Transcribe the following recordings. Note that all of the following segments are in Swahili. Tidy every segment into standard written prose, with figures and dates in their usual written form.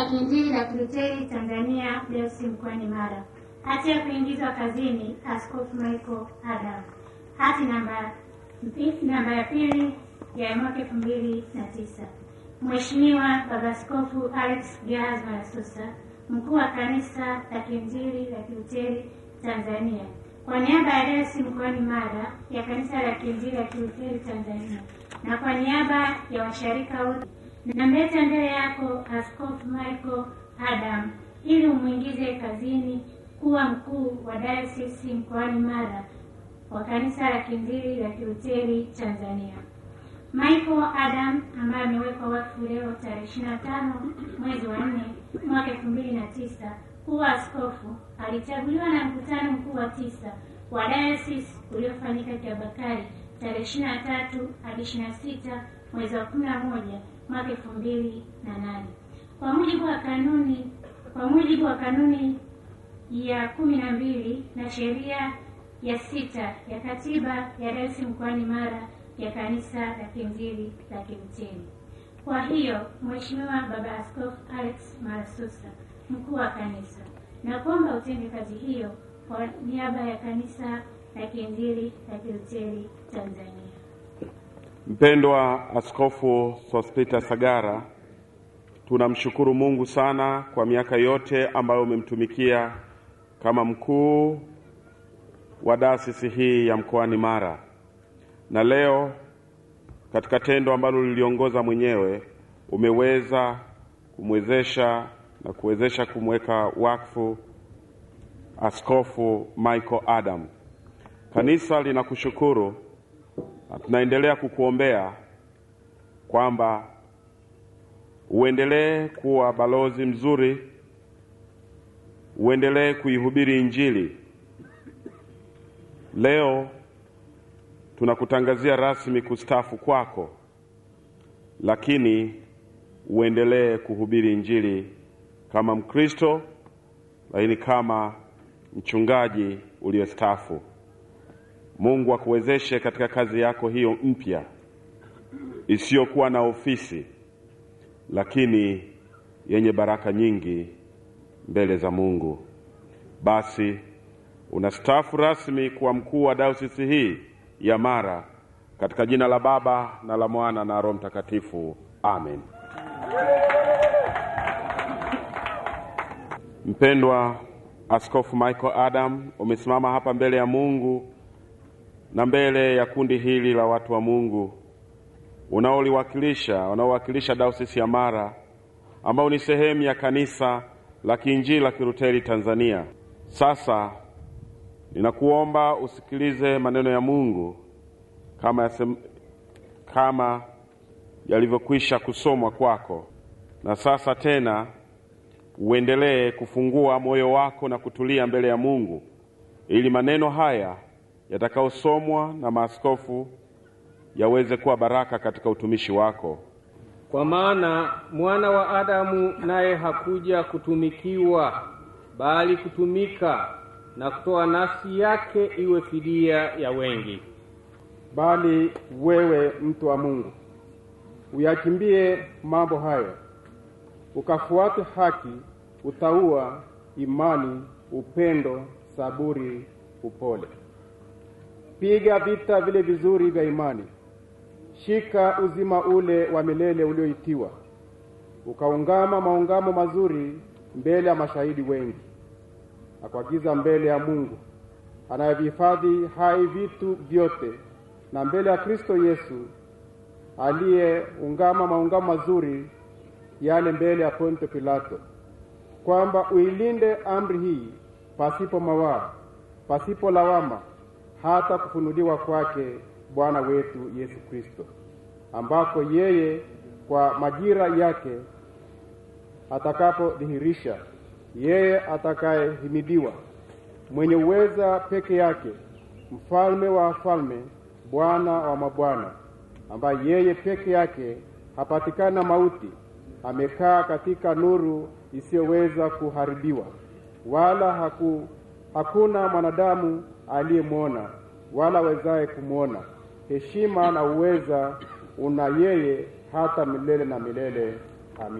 Kiinjili la Kilutheri Tanzania Dayosisi mkoani Mara. Hati ya kuingizwa kazini Askofu Michael Adam. Hati namba ya pili ya mwaka 2009. Mheshimiwa Baba Askofu Alex Gehazi Malasusa, mkuu wa Kanisa la Kiinjili la Kilutheri Tanzania, kwa niaba ya Dayosisi mkoani Mara ya Kanisa la Kiinjili la Kilutheri Tanzania na kwa niaba ya washarika wote, namleta mbele yako Askofu Michael Adam ili umuingize kazini kuwa mkuu wa Dayosisi mkoani Mara wa Kanisa la Kiinjili la Kilutheri Tanzania. Michael Adam ambaye amewekwa wakfu leo tarehe 25 mwezi wa 4 mwaka 2009 kuwa askofu, alichaguliwa na mkutano mkuu wa 9 wa Dayosisi uliofanyika Kiabakari tarehe 23 hadi 26 mwezi wa 11 mwaka 2008. Kwa mujibu wa kanuni ya 12 na sheria ya 6 ya katiba ya Dayosisi mkoani Mara ya Kanisa la Kiinjili la Kilutheri. Kwa hiyo, Mheshimiwa Baba Askofu Alex Malasusa, mkuu wa kanisa, na kuomba utende kazi hiyo kwa niaba ya Kanisa la Kiinjili la Kilutheri Tanzania. Mpendwa Askofu Sospeter Sagara, tunamshukuru Mungu sana kwa miaka yote ambayo umemtumikia kama mkuu wa dayosisi hii ya mkoani Mara. Na leo katika tendo ambalo liliongoza mwenyewe umeweza kumwezesha na kuwezesha kumweka wakfu Askofu Michael Adam. Kanisa linakushukuru na tunaendelea kukuombea kwamba uendelee kuwa balozi mzuri, uendelee kuihubiri Injili. Leo tunakutangazia rasmi kustaafu kwako, lakini uendelee kuhubiri Injili kama Mkristo, lakini kama mchungaji uliyestaafu. Mungu akuwezeshe katika kazi yako hiyo mpya isiyokuwa na ofisi, lakini yenye baraka nyingi mbele za Mungu. Basi unastaafu rasmi kuwa mkuu wa dayosisi hii ya Mara katika jina la Baba na la Mwana na Roho Mtakatifu. Amen. Mpendwa Askofu Michael Adam, umesimama hapa mbele ya Mungu na mbele ya kundi hili la watu wa Mungu unaowakilisha dayosisi ya Mara, ambao ni sehemu ya Kanisa la Kiinjili la Kilutheri Tanzania. Sasa ninakuomba usikilize maneno ya Mungu kama yalivyokwisha kusomwa kwako, na sasa tena uendelee kufungua moyo wako na kutulia mbele ya Mungu ili maneno haya yatakayosomwa na maaskofu yaweze kuwa baraka katika utumishi wako. Kwa maana mwana wa Adamu naye hakuja kutumikiwa, bali kutumika na kutoa nafsi yake iwe fidia ya wengi. Bali wewe mtu wa Mungu, uyakimbie mambo hayo, ukafuate haki, utauwa, imani, upendo, saburi, upole. Piga vita vile vizuri vya imani. Shika uzima ule wa milele ulioitiwa, ukaungama maungamo mazuri mbele ya mashahidi wengi. Akuagiza mbele ya Mungu anayevihifadhi hai vitu vyote, na mbele ya Kristo Yesu aliyeungama maungamo mazuri yale mbele ya Ponto Pilato, kwamba uilinde amri hii pasipo mawaa, pasipo lawama, hata kufunuliwa kwake Bwana wetu Yesu Kristo, ambako yeye kwa majira yake atakapodhihirisha, yeye atakayehimidiwa, mwenye uweza peke yake, mfalme wa wafalme, Bwana wa mabwana, ambaye yeye peke yake hapatikana mauti, amekaa katika nuru isiyoweza kuharibiwa, wala hakuna mwanadamu aliyemwona wala wezaye kumwona. Heshima na uweza una yeye hata milele na milele. Amina.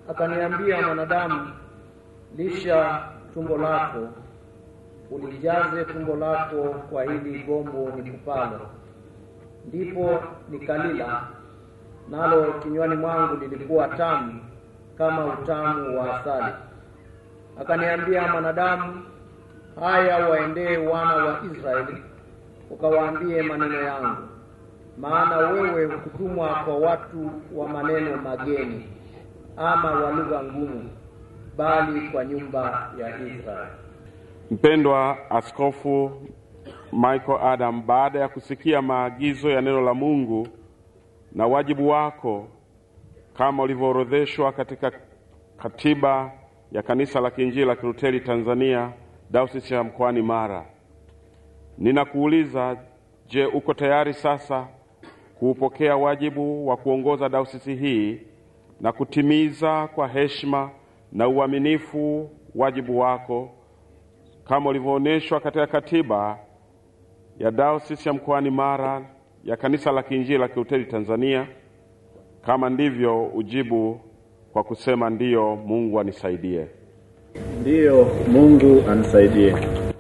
Akaniambia, mwanadamu, lisha tumbo lako, ulijaze tumbo lako kwa hili gombo nikupalo. Ndipo nikalila, nalo kinywani mwangu lilikuwa tamu kama utamu wa asali. Akaniambia, mwanadamu, haya waendee wana wa Israeli, ukawaambie maneno yangu, maana wewe hukutumwa kwa watu wa maneno mageni ama wa lugha ngumu, bali kwa nyumba ya Israeli. Mpendwa Askofu Michael Adam, baada ya kusikia maagizo ya neno la Mungu na wajibu wako kama ulivyoorodheshwa katika katiba ya Kanisa la Kiinjili la Kilutheri Tanzania, Dayosisi ya Mkoani Mara, ninakuuliza, je, uko tayari sasa kuupokea wajibu wa kuongoza dayosisi hii na kutimiza kwa heshima na uaminifu wajibu wako kama ulivyoonyeshwa katika katiba ya Dayosisi ya Mkoani Mara ya Kanisa la Kiinjili la Kilutheri Tanzania? Kama ndivyo, ujibu kwa kusema ndiyo, Mungu anisaidie. Ndiyo, Mungu anisaidie.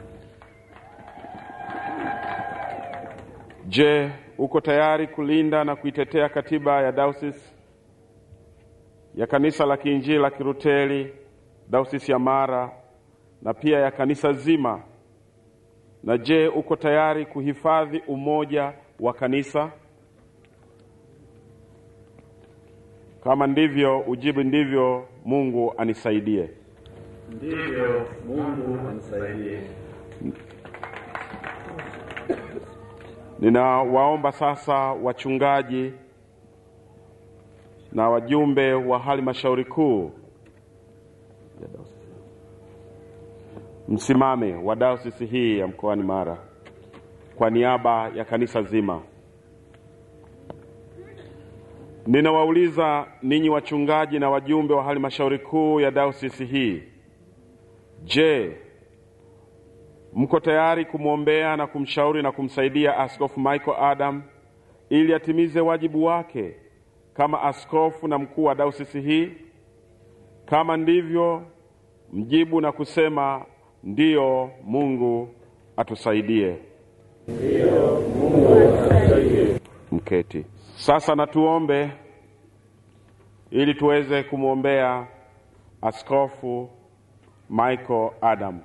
Je, uko tayari kulinda na kuitetea katiba ya Dayosisi ya Kanisa la Kiinjili la Kilutheri Dayosisi ya Mara na pia ya kanisa zima? Na je, uko tayari kuhifadhi umoja wa kanisa? Kama ndivyo, ujibu ndivyo, Mungu anisaidie. Ndivyo, Mungu anisaidie. Ninawaomba sasa wachungaji na wajumbe wa halmashauri kuu ya dayosisi, msimame wa dayosisi hii ya Mkoani Mara kwa niaba ya kanisa zima. Ninawauliza ninyi wachungaji na wajumbe wa halmashauri kuu ya dayosisi hii, je, mko tayari kumwombea na kumshauri na kumsaidia Askofu Michael Adam ili atimize wajibu wake kama askofu na mkuu wa dayosisi hii? Kama ndivyo, mjibu na kusema ndiyo, Mungu atusaidie. Ndiyo, Mungu atusaidie. Mketi. Sasa natuombe ili tuweze kumwombea Askofu Michael Adam.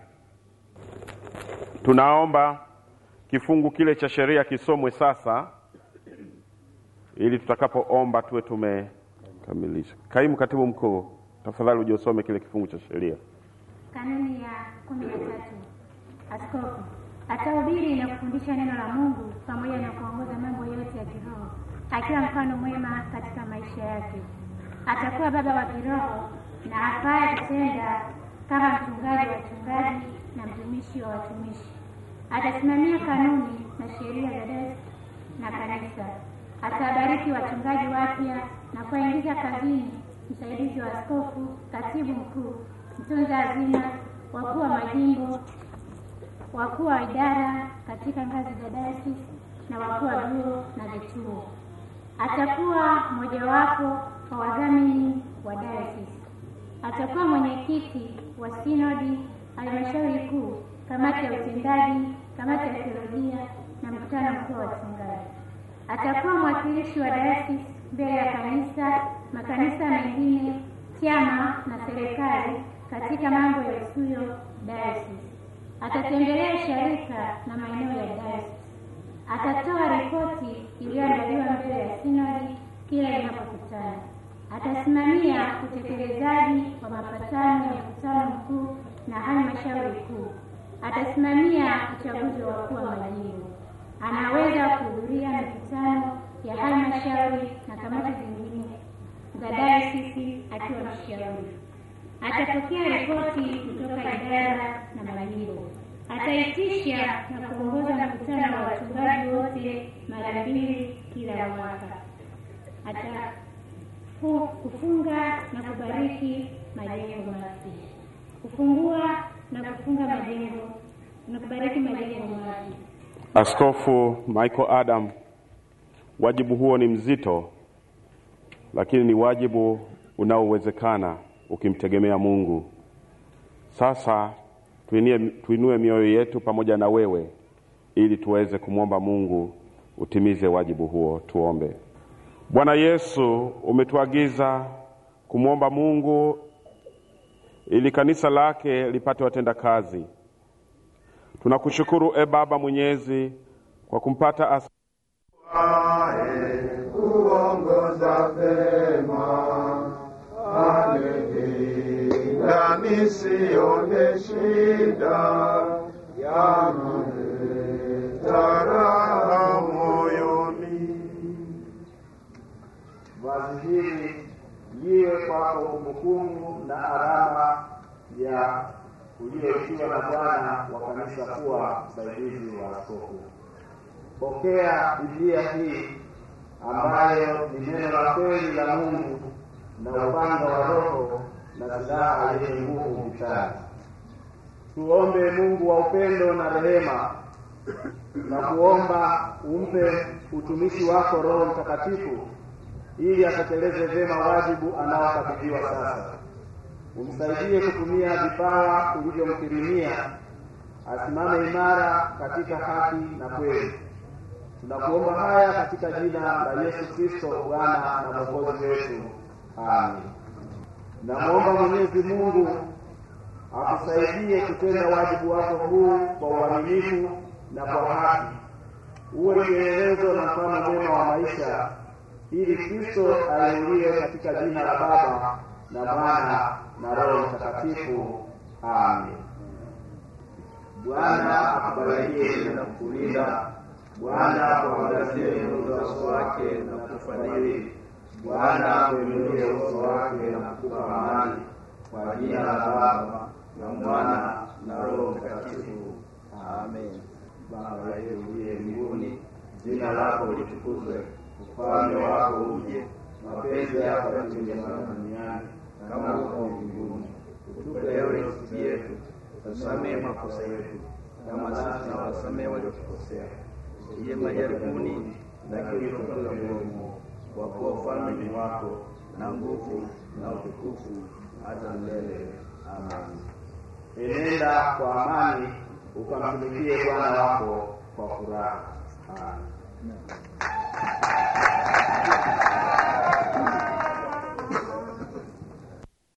Tunaomba kifungu kile cha sheria kisomwe sasa ili tutakapoomba tuwe tumekamilisha. Kaimu Katibu Mkuu, tafadhali uje usome kile kifungu cha sheria. Kanuni ya 13. Askofu atahubiri na kufundisha neno la Mungu pamoja na kuongoza mambo yote ya kiroho, akiwa mfano mwema katika maisha yake. Atakuwa baba wa kiroho na afaye kutenda kama mchungaji wa wachungaji na mtumishi wa watumishi. Atasimamia kanuni na sheria za dayosisi na kanisa. Atabariki wachungaji wapya na kuwaingiza kazini msaidizi wa askofu, katibu mkuu, mtunza hazina, wakuu wa majimbo, wakuu wa idara katika ngazi za dayosisi na wakuu wa vyuo na vituo. Atakuwa mmojawapo wa wadhamini wa dayosisi. Atakuwa mwenyekiti wa sinodi, halmashauri kuu, kamati ya utendaji, kamati ya teolojia na mkutano mkuu wa wachungaji. Atakuwa mwakilishi wa dayosisi mbele ya kanisa, makanisa mengine, chama na serikali katika mambo ya usuyo dayosisi. Atatembelea sharika na maeneo ya dayosisi. Atatoa ripoti iliyoandaliwa mbele ya sinodi kila inapokutana. Atasimamia utekelezaji wa mapatano ya mkutano mkuu na halmashauri kuu. Atasimamia uchaguzi wa wakuu wa majimbo. Anaweza kuhudhuria mikutano ya halmashauri na kamati zingine za dayosisi akiwa mshauri. Atapokea ripoti kutoka idara na majimbo. Ataitisha na kuongoza mkutano wa wachungaji wote mara 2 kila mwaka. Kufunga na kubariki majengo mapya. Kufungua na kufunga majengo na kubariki majengo mapya. Askofu Michael Adam, wajibu huo ni mzito, lakini ni wajibu unaowezekana ukimtegemea Mungu. Sasa tuinue mioyo yetu pamoja na wewe ili tuweze kumwomba Mungu utimize wajibu huo. Tuombe. Bwana Yesu, umetuagiza kumwomba Mungu ili kanisa lake lipate watenda kazi. Tunakushukuru Baba Mwenyezi kwa kumpata kuongoza vema amelinda nisione shida ya taraha moyoni. Vazi hili liwe kwako kumbukumbu na alama ya ulioitiwa na Bwana wa kanisa kuwa msaidizi wa askofu. Pokea Biblia hii ambayo ni neno la kweli la Mungu na upanga wa Roho na silaha yenye nguvu vitani. Tuombe Mungu wa upendo na rehema, na kuomba umpe utumishi wako Roho Mtakatifu ili atekeleze vyema wajibu anaokabidhiwa sasa. Umsaidie kutumia vipawa ulivyomkirimia, asimame imara katika haki na kweli. Tunakuomba haya katika jina la Yesu Kristo, Bwana na Mwokozi wetu. Amen. Namuomba Mwenyezi Mungu akusaidie kutenda wajibu wako huu kwa uaminifu na kwa haki, uwe kielelezo na mfano mwema wa maisha, ili Kristo ainuliwe katika jina la Baba na Mwana na Roho Mtakatifu. Amen. Bwana akubarikie na kukulinda. Bwana akuangazie nuru za uso wake na kukufadhili. Bwana akuinulie uso wake na kukupa amani. Kwa jina la Baba na Mwana na Roho Mtakatifu. Amen. Baba yetu uliye mbinguni, jina lako litukuzwe, ufalme wako uje, mapenzi yako yatimizwe duniani kama huko mbinguni. Utupe leo riziki yetu, tusamehe makosa yetu kama nasi tunawasamehe waliotukosea, usije majaribuni, lakini utuokoe mwovu. Kwa kuwa ufalme ni wako na nguvu na utukufu hata milele. Amen. Enenda kwa amani, ukamtumikie Bwana wako kwa furaha. Amen.